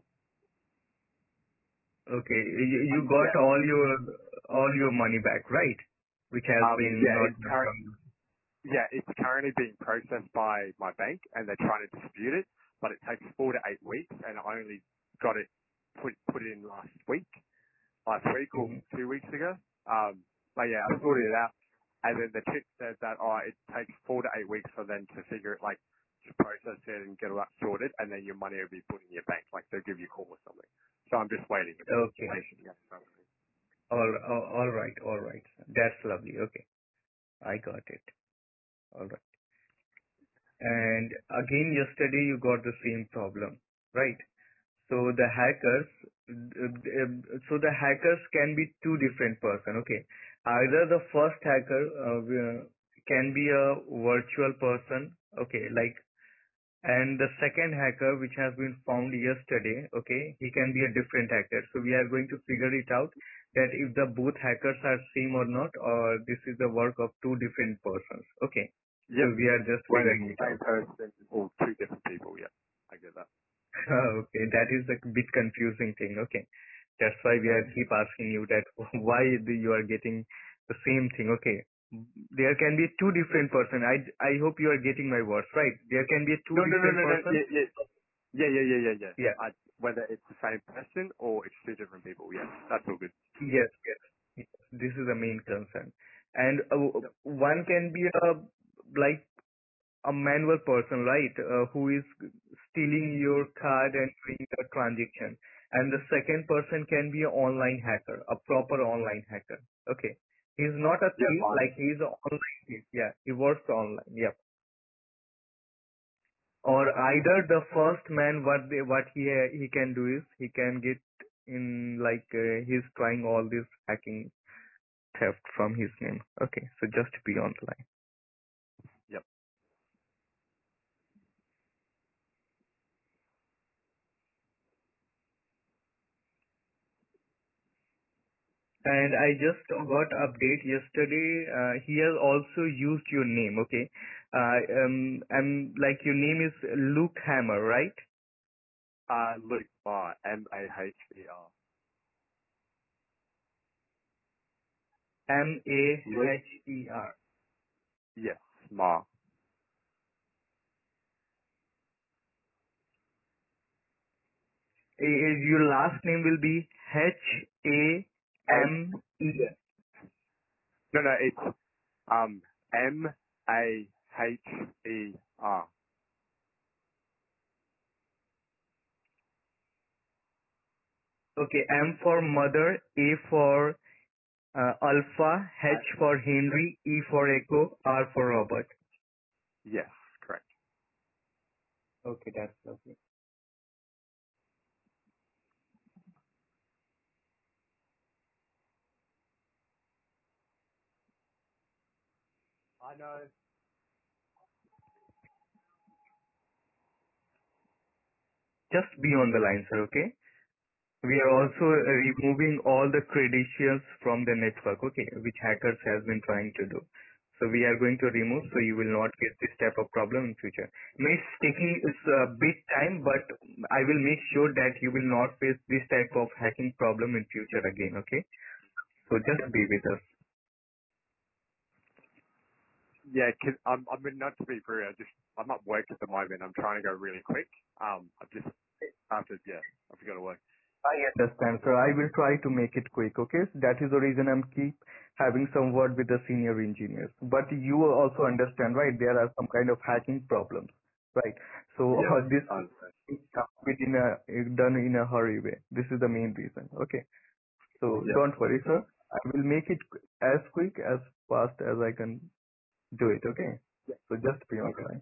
Okay. You, you Um, got yeah. all your all your money back, right? Which has Um, been yeah, not it's current, refunded. yeah, it's currently being processed by my bank and they're trying to dispute it, but it takes four to eight weeks and I only got it put, put in last week, last week or Mhm. two weeks ago. Um, but yeah, I sorted it out. And then the chick said that, oh, it takes four to eight weeks for them to figure it, like, to process it and get all that sorted, and then your money will be put in your bank. Like they'll give you a call or something. So I'm just waiting. Okay. Patient, yeah, something. All, all all right. All right. That's lovely. Okay. I got it. All right. And again, yesterday you got the same problem, right? So the hackers, uh, so the hackers can be two different person. Okay, either the first hacker uh, will- can be a virtual person. Okay, like, and the second hacker which has been found yesterday. Okay, he can be a different hacker. So we are going to figure it out that if the both hackers are same or not, or this is the work of two different persons. Okay, so Yep. we are just Whether figuring it's it the out. same person or two different people. Yeah, I get that. Okay, that is a bit confusing thing. Okay, that's why we are keep asking you that why the- you are getting the same thing. Okay, there can be two different person. I I hope you are getting my words right. There can be two No, no, no, different no, no. person. Yeah, yeah, yeah, yeah, yeah, yeah. yeah. Yeah. I, whether it's the same person or it's two different people. Yeah, that's all good. Yes. Yes. Yes. This is the main concern, and uh, Yep. one can be a like a manual person, right, uh, who is stealing your card and doing the transaction. And the second person can be an online hacker, a proper online hacker. Okay. He's not a Yep. thief, Fine. like he's an online thief. Yeah, he works online. Yep. Or either the first man, what they, what he he can do is he can get in like uh, he's trying all this hacking theft from his name. Okay, so just be on the line. Yep. And I just got update yesterday. Uh, he has also used your name. Okay, uh, um, and like your name is Luke Hammer, right? Uh, Luke Mar, M A H E R. M A Luke. H E R. Yes, Mar. Your last name will be H A H. M E. No, no, it's um M A H E R. Okay, M for mother, A for uh, alpha, Uh, H for Henry, E for echo, R for Robert. yes, correct. Okay, that's lovely. I know. Just be on the line, sir. Okay. We are Yep. also uh, removing all the credentials from the network, okay, which hackers has been trying to do. So we are going to remove, so you will not get this type of problem in future. May it's taking it's a bit time, but I will make sure that you will not face this type of hacking problem in future again, okay? So just Yep. be with us. Yeah, cause I'm, I'm not to be rude. I just, I'm at work at the moment. I'm trying to go really quick. Um, I just, after, yeah, I forgot to work. I understand, sir. I will try to make it quick, okay? That is the reason I'm keep having some word with the senior engineers. But you will also understand, right? There are some kind of hacking problems, right? So Yep. uh, this I understand. is within a done in a hurry way. This is the main reason. Okay. So Yep. don't worry, sir. I will make it qu- as quick as fast as I can do it. Okay. So just be on the line.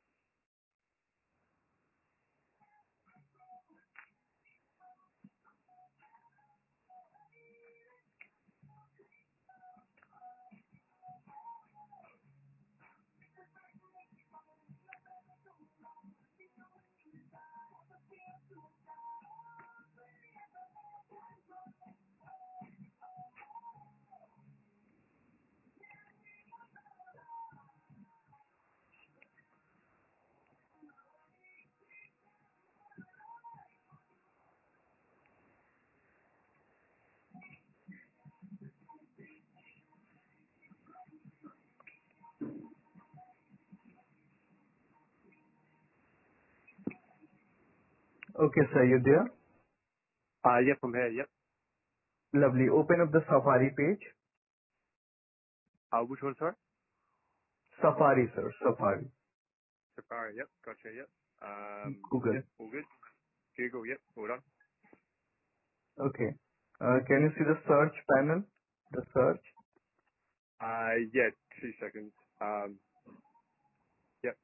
Okay, sir. You there? Uh, yep, I'm here. Yep. Lovely. Open up the Safari page. Uh, which one, sorry? Safari, sir. Safari. Safari, yep, gotcha, yep. Um, Google. yep, all good. Google, yep, all done. Okay. Uh, can you see the search panel? The search? Uh, yeah, two seconds. Um, yep,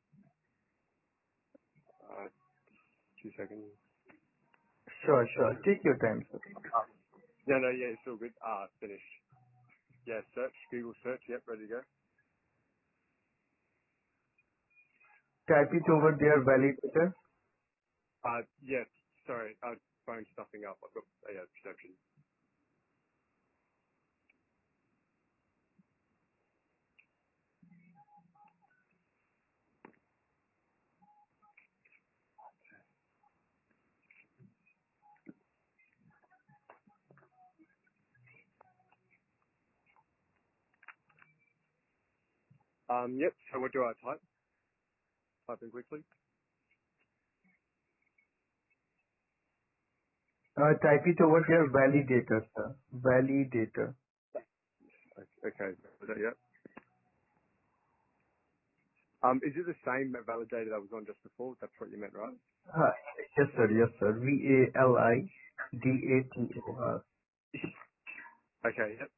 uh, two seconds. Sure, sure. Take your time, sir. Uh, no, no, yeah, it's all good. Ah, finished. Yeah, search, Google search, yep, ready to go. Type it over there, validator. Uh, yeah, sorry, I phone stuffing up. I've got, uh, yeah, perception. Um, yep, so what do I type? Type in quickly. Uh, type it over there, validator, sir. Validator. Okay, okay, is that yep? Um, is it the same validator that was on just before? That's what you meant, right? Uh, yes, sir. Yes, sir. V A L I D A T O R. Okay, yep.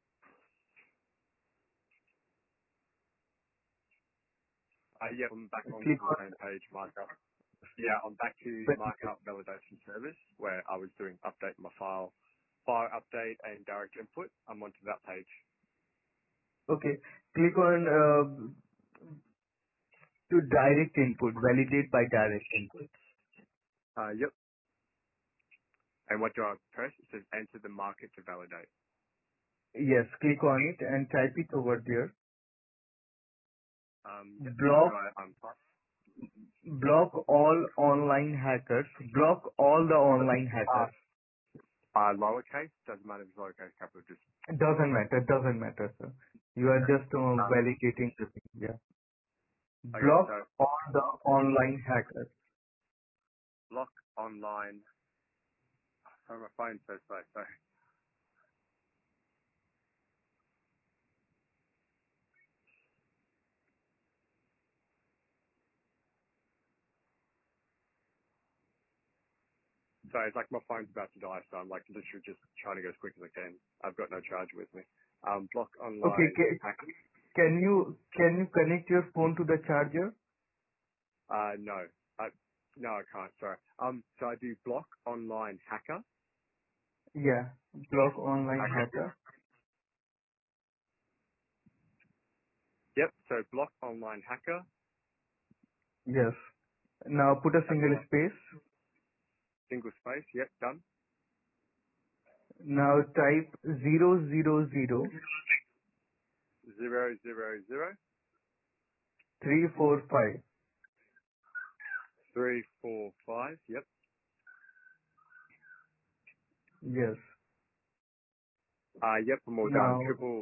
Uh, yeah, I'm back onto Click the on same page, markup. Yeah, I'm back to validator. markup validation service where I was doing update my file, file update and direct input. I'm onto that page. Okay. Click on uh, to direct input. Validate by direct input. Uh, yep. And what do I press? It says enter the market to validate. Yes. Click on it and type it over there. Um, yep. What do Block I um type? block all online hackers. Block all the online Uh, hackers. uh, lowercase doesn't matter if it's lowercase, capital. Just Doesn't matter. Doesn't matter, sir. You are just uh, um, validating the thing. Yeah. okay. So Block all the online hackers. block online. Oh, my phone's so slow. Sorry. So it's like my phone's about to die, so I'm like literally just trying to go as quick as I can. I've got no charger with me. Um, block Okay. online ca- hacking. Can you can you connect your phone to the charger? Uh, no, I, no, I can't. Sorry. Um, so I do block online hacker. Yeah. Block online Hacker. hacker. Yep. So block online hacker. Yes. Now put a That's single all. space. Single space. Yep. Done. Now type zero zero zero Zero zero zero three four five. three four five. Yep. Yes. Uh, yep. I'm all done. Now Triple.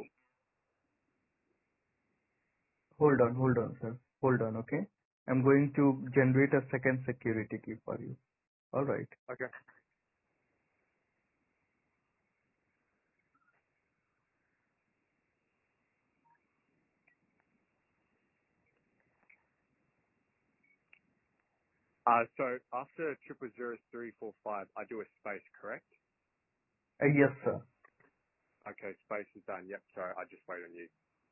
hold on, hold on, sir. Hold on, okay? I'm going to generate a second security key for you. All right. Okay. Uh, so after triple zero three four five, I do a space, correct? Uh, yes, sir. Okay, space is done. Yep. Sorry, I just wait on you.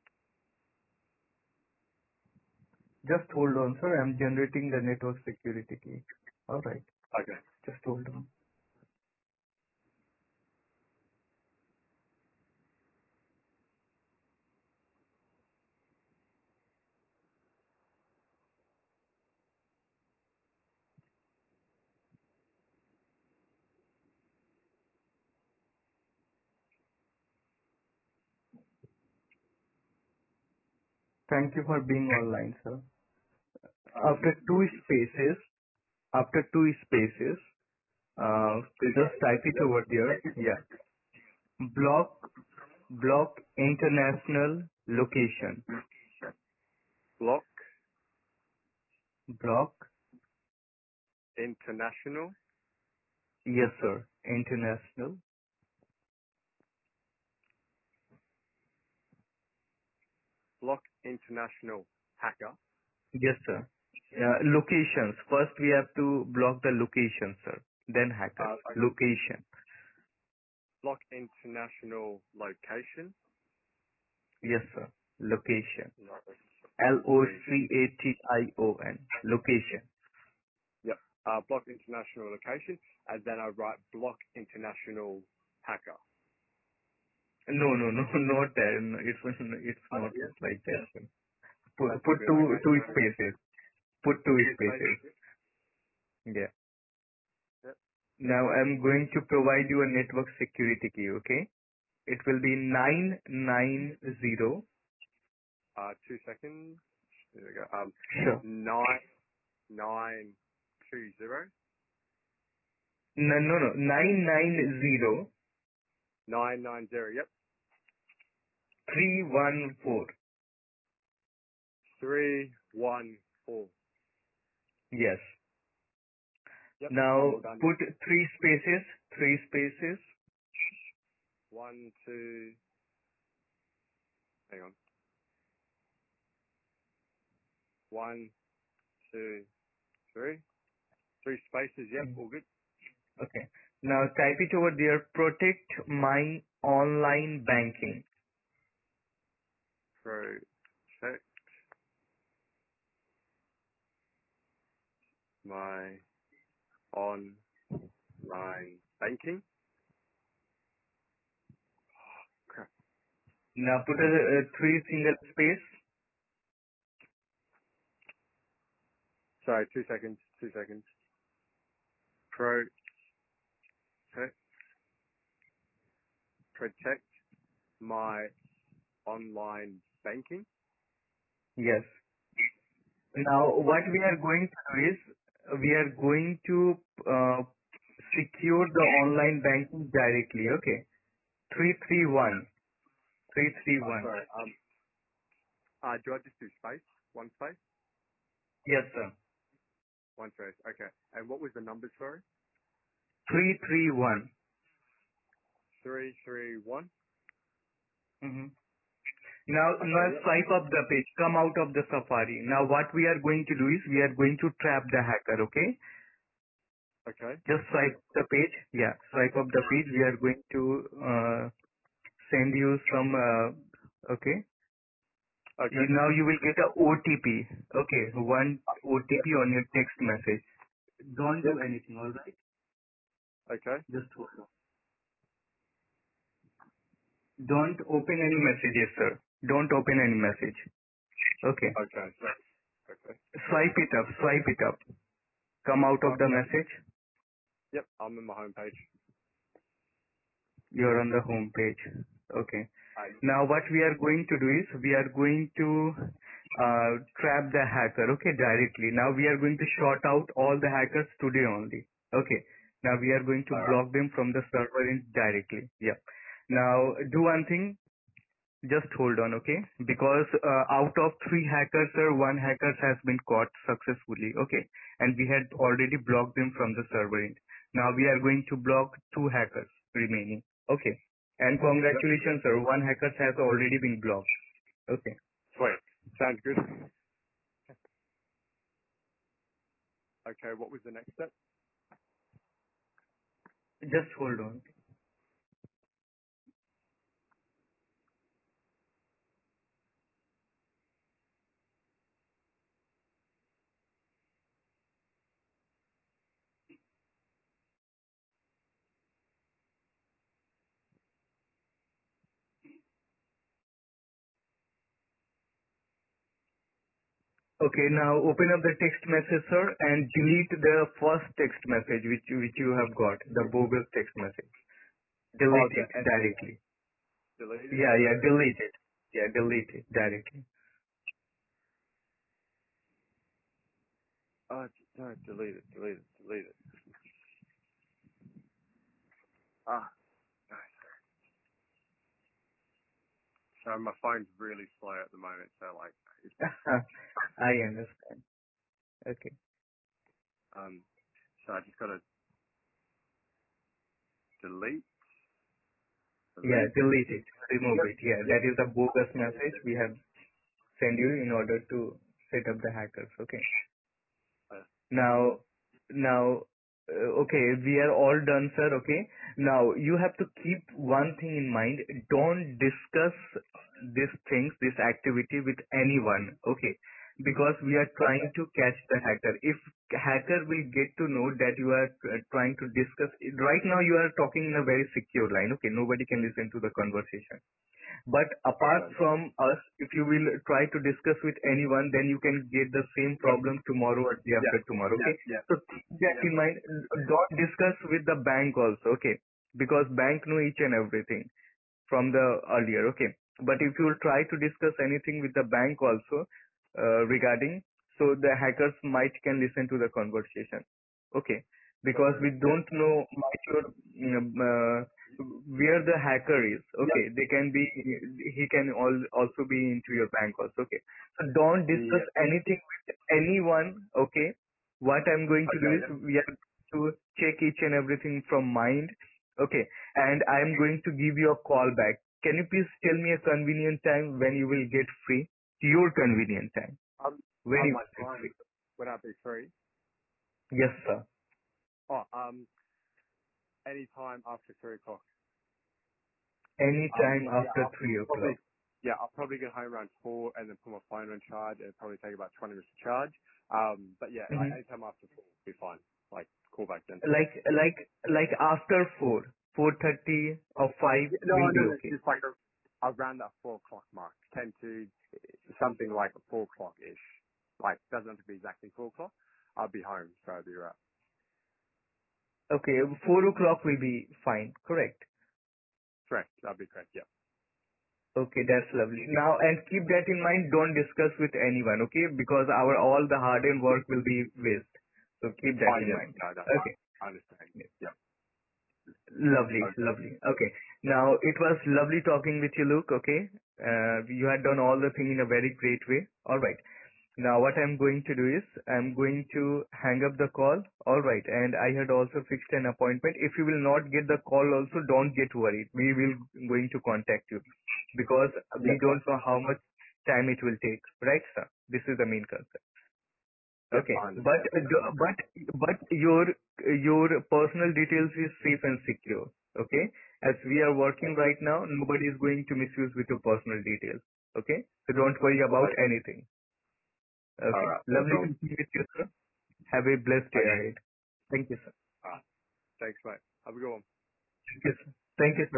Just hold on, sir. I'm generating the network security key. All right. Okay. Just hold on. Thank you for being online, sir. After two spaces, after two spaces, uh, just type it over there. Yeah. Block, block international location. Block Block. international. Yes, sir. International. Block international hacker. Yes, sir. Uh, locations. First, we have to block the location, sir. Then hackers. Uh, like Location. block international location. Yes, sir. Location. No. L O Three. C A T I O N. Location. Yep. Uh, block international location, and then I write block international hacker. No, no, no, not that. No, It's it's Uh, not yeah. like that. Sir. Put Has to put be two like that. two So spaces. Put two two spaces. spaces. Yeah. Yep. Now I'm going to provide you a network security key. Okay. It will be nine nine zero. Uh, two seconds. There we go. Um, Sure. nine nine two zero No, no, no. Nine nine zero nine nine zero. Yep. three one four. Three one four. Yes. Yep. I'm Now all done. put three spaces. Three spaces. One, two. Hang on. One, two, three. Three spaces. Yep. Mm, All good. Okay. Now type it over there. Protect my online banking. Protect my online banking. Crap. Now put a, a three single space. Sorry. Two seconds. Two seconds. Protect. Protect my online banking. Yes. Now what we are going to do is we are going to uh, secure the online banking directly. Okay. Three three one. Three three Oh, one. sorry. Um. Uh, do I just do space? One space? Yes, sir. One space. Okay. And what was the numbers, sorry? Three three one. Three, three, one. Mm-hmm. Now, now Okay. Yep. swipe up the page. Come out of the Safari. Now, what we are going to do is we are going to trap the hacker. Okay. Okay. Just swipe the page. Yeah. Swipe up the page. We are going to uh, send you some. Uh, okay. You, Okay. now you will get a O T P. Okay. One O T P Yep. on your text message. Don't do Yep. anything. All right. Okay. Just hold on. Don't open any messages, sir. Don't open any message. Okay. Okay. So, okay. Swipe it up. Swipe it up. Come out of Swipe the it up. message. Yep. I'm in my home page. You're on the home page. Okay. Uh, Now what we are going to do is we are going to uh, trap the hacker. Okay, directly. Now we are going to short out all the hackers today only. Okay. Now we are going to all right. block them from the server in directly. Yeah. Now do one thing. Just hold on, okay? Because uh, out of three hackers, sir, one hacker has been caught successfully, okay? And we had already blocked them from the server end. Now we are going to block two hackers remaining, okay? And Yep. congratulations, sir, one hacker has already been blocked, okay? Sweet. Sounds good. Okay. What was the next step? Just hold on. Okay, now open up the text message, sir, and delete the first text message which you, which you have got, the bogus text message. Oh, Delete the it and directly. deleted. Yeah, yeah, delete it. Yeah, delete it directly. Oh, no, delete it. Delete it. Delete it. Ah. Nice. So my phone's really slow at the moment. So like, it's, I understand. Okay. um, so I just gotta delete. Yeah, Delete. delete it. Remove Yep. it. Yeah, Yep. that is the bogus message we have sent you in order to set up the hackers. Okay. Now, now, uh, okay, we are all done, sir. Okay. Now, you have to keep one thing in mind. Don't discuss these things, this activity with anyone. Okay. Because we are trying to catch the hacker. If hacker will get to know that you are uh, trying to discuss, right now you are talking in a very secure line. Okay. Nobody can listen to the conversation. But apart Okay. from us, if you will try to discuss with anyone, then you can get the same problem tomorrow or day Yeah. after tomorrow. Yeah. Okay. Yeah. So keep that Yeah. in mind. Don't discuss with the bank also. Okay. Because bank know each and everything from the earlier. Okay. But if you will try to discuss anything with the bank also uh, regarding, so the hackers might can listen to the conversation. Okay. Because we Yeah. don't know might your, mm, uh, where the hacker is. Okay. They can be, he can all, also be into your bank also. Okay. So don't discuss Yeah. anything with anyone. Okay. What I'm going to do Okay. is Yeah. we are to check each and everything from mind. Okay. And I'm going to give you a call back. Can you please tell me a convenient time when you will get free? Your convenient time. Um, When um, you my will get time free. would I be free? Yes, sir. Oh, um, any time after three o'clock. Any Um, time yeah, after I'll three probably, o'clock. yeah, I'll probably get home around four and then put my phone on charge. It'll probably take about twenty minutes to charge. Um, but yeah, like Hmm. anytime after four will be fine. Like call back then. Like, like, like after four, four thirty or five Yeah, no, will no, be no, okay. just like a- around that four o'clock mark, ten to something like four o'clock ish. Like doesn't have to be exactly four o'clock. I'll be home, so I'll be right. Okay, four o'clock will be fine. Correct. Correct, that'll be correct. Yeah. Okay, that's lovely. Now, and keep that in mind. Don't discuss with anyone. Okay, because our all the hard earned work will be waste. So keep that Oh in yeah, mind. no, no, I, Okay. I understand. Yeah. Lovely, Okay. lovely. Okay. Now, it was lovely talking with you, Luke. Okay. Uh, you had done all the thing in a very great way. All right. Now, what I'm going to do is I'm going to hang up the call. All right. And I had also fixed an appointment. If you will not get the call also, don't get worried. We will going to contact you because we Yeah. don't know how much time it will take. Right, sir? This is the main concern. Yeah, Okay. I But understand. uh, but but your your personal details is safe and secure. Okay. As we are working right now, nobody is going to misuse with your personal details. Okay. So don't worry about Okay. anything. All Okay. right. No Lovely problem. talking with you, sir. Have a blessed day Okay. ahead. Thank you, sir. All right. Thanks, mate. Have a good one. Thank you, sir. Thank you, sir.